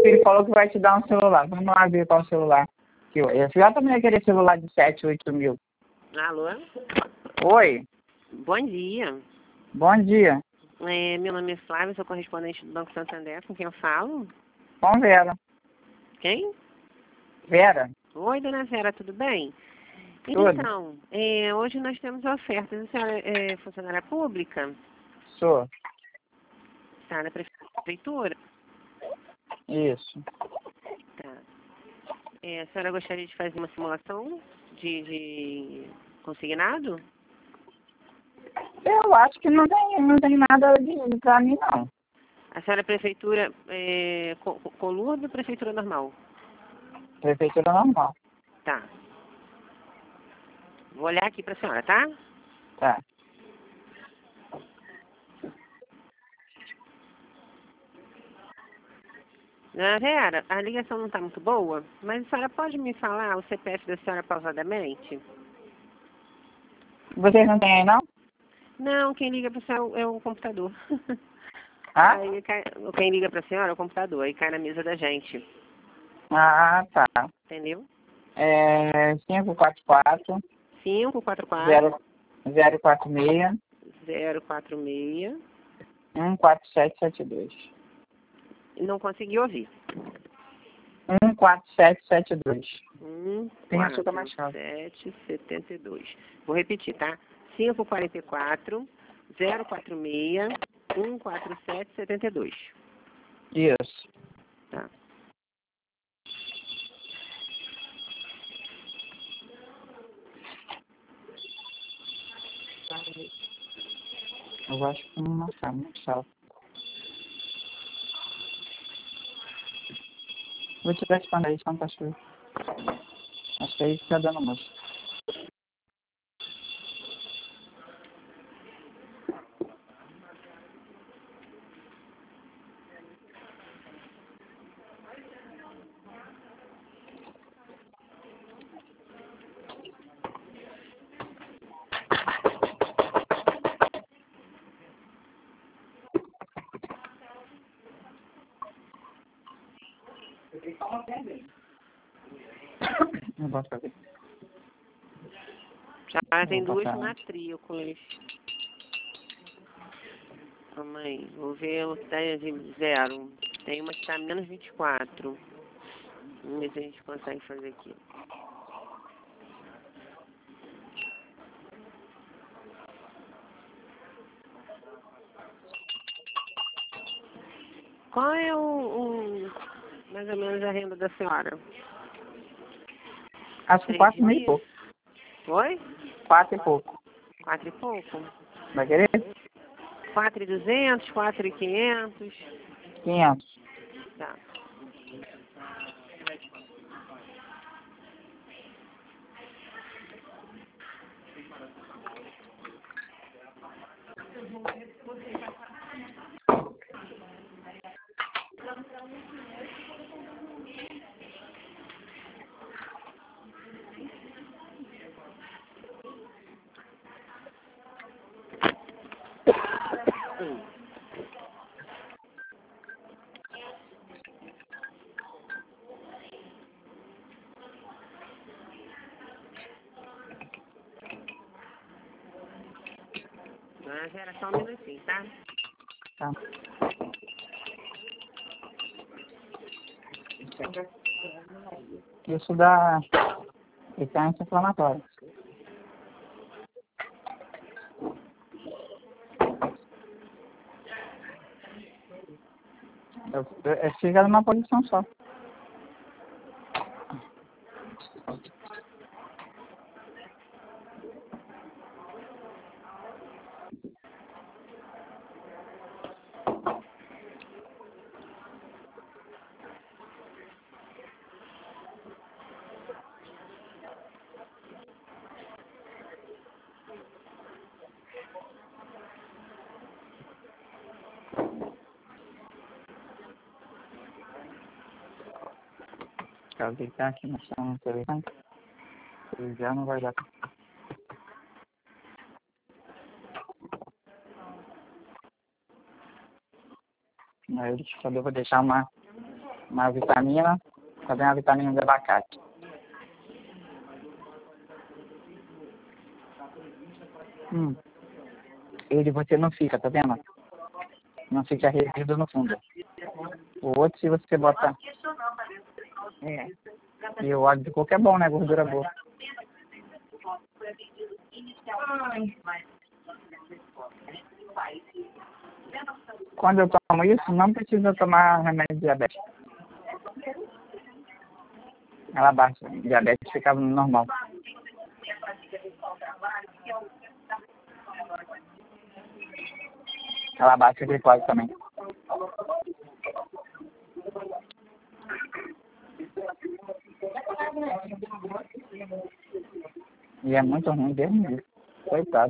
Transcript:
filho falou que vai te dar um celular. Vamos lá ver qual celular. Esse já também ia querer celular de 7, 8 mil. Alô? Oi, Bom dia. bom dia. Meu nome é Flávia, sou correspondente do Banco Santander. Com quem eu falo? Com Vera. Quem? Vera? Oi, dona Vera, tudo bem? Tudo. Então, hoje nós temos ofertas. A senhora é funcionária pública? Sou. Está na prefeitura? Isso. Tá. A senhora gostaria de fazer uma simulação de consignado? Eu acho que não tem nada pra mim, não. A senhora é prefeitura Colurdo ou prefeitura normal? Prefeitura normal. Tá. Vou olhar aqui para a senhora, tá? Tá. Dona Vera, a ligação não está muito boa, mas a senhora pode me falar o CPF da senhora pausadamente? Vocês não têm aí, não? Não, quem liga para a senhora é o computador. Ah? Aí quem liga para a senhora é o computador, aí cai na mesa da gente. Ah, tá. Entendeu? 544 544 046 046. 14772. Não consegui ouvir. 14772. Tem açúcar mais caro. 772. Vou repetir, tá? 544 046 14772. Isso. Tá. Eu acho que não está muito salvo. Vou tirar esse pano aí, só não tá sujo. Acho que aí fica dando moço. Não posso fazer. Já tem Vou duas passar. matrículas. Calma aí. Vou ver o que tá de 0. Tem uma que está menos 24. Vamos ver se a gente consegue fazer aqui. Qual é mais ou menos a renda da senhora? Acho que 4 mil e pouco. Oi? 4 e pouco. 4 e pouco? Vai querer? 4.200, 4.500. 500. Tá. Mas era só um minutinho, tá? Tá. Isso dá anti-inflamatório. Fica numa posição só. Quero deitar aqui no chão, no telefone. Já não vai dar. Aí eu vou deixar uma Uma vitamina, fazer uma vitamina de abacate. Ele você não fica, tá vendo? Não fica resíduo no fundo. O outro, se você botar... É. E o óleo de coco é bom, né? Gordura boa. Quando eu tomo isso, não precisa tomar remédio de diabetes. Ela baixa. Diabetes ficava normal. Ela baixa a glicose também. E é muito ruim, Deus me livre. Coitado.